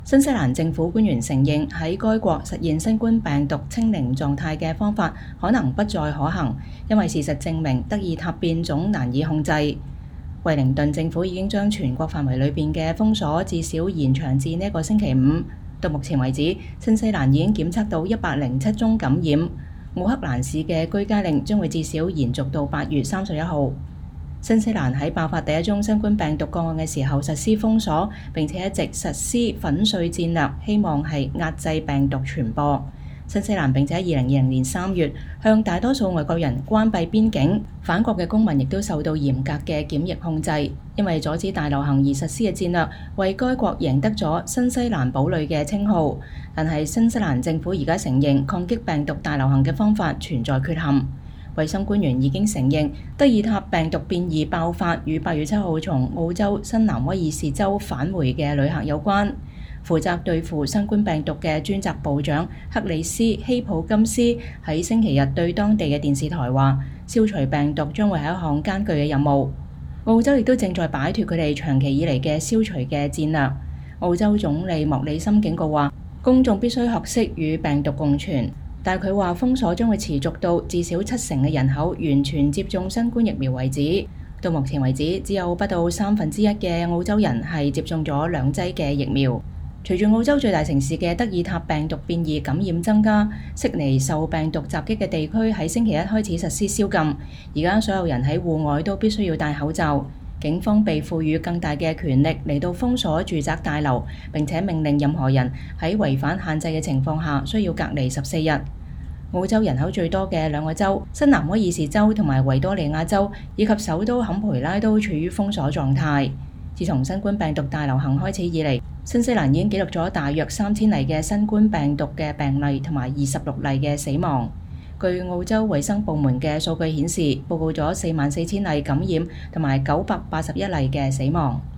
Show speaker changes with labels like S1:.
S1: 新西蘭政府官員承認喺該國實現新冠病毒清零狀態嘅方法可能不再可行，因為事實證明德爾塔變種難以控制。惠靈頓政府已經將全國範圍裏邊嘅封鎖至少延長至呢個星期五。到目前為止，新西蘭已經檢測到107宗感染。奧克蘭市嘅居家令將會至少延續到8月31號。新西蘭喺爆發第一宗新冠病毒個案嘅時候實施封鎖，並且一直實施粉碎戰略，希望係壓制病毒傳播。新西蘭並且喺2020年3月向大多數外國人關閉邊境，返國嘅公民亦都受到嚴格嘅檢疫控制。因為阻止大流行而實施嘅戰略，為該國贏得咗新西蘭堡壘嘅稱號。但係新西蘭政府而家承認抗擊病毒大流行嘅方法存在缺陷。衛生官員已經承認德爾塔病毒變異爆發與8月7號從澳洲新南威爾士州返回嘅旅客有關。負責對付新冠病毒嘅專責部長克里斯希普金斯喺星期日對當地嘅電視台話：消除病毒將會係一項艱巨嘅任務。澳洲亦都正在擺脫佢哋長期以嚟嘅消除嘅戰略。澳洲總理莫里森警告話：公眾必須學識與病毒共存。但佢話封鎖將會持續到至少70%嘅人口完全接種新冠疫苗為止。到目前為止，只有不到1/3嘅澳洲人係接種咗2劑嘅疫苗。隨住澳洲最大城市嘅德爾塔病毒變異感染增加，悉尼受病毒襲擊嘅地區喺星期一開始實施宵禁。而家所有人喺戶外都必須要戴口罩。警方被賦予更大嘅權力嚟到封鎖住宅大樓，並且命令任何人喺違反限制嘅情況下需要隔離14日。澳洲人口最多嘅2個州，新南威爾士州同埋維多利亞州，以及首都坎培拉都處於封鎖狀態。自從新冠病毒大流行開始以嚟，新西蘭已經記錄咗大約3000例嘅新冠病毒嘅病例同埋26例嘅死亡。據澳洲衛生部門嘅數據顯示，報告咗44000例感染同埋981例嘅死亡。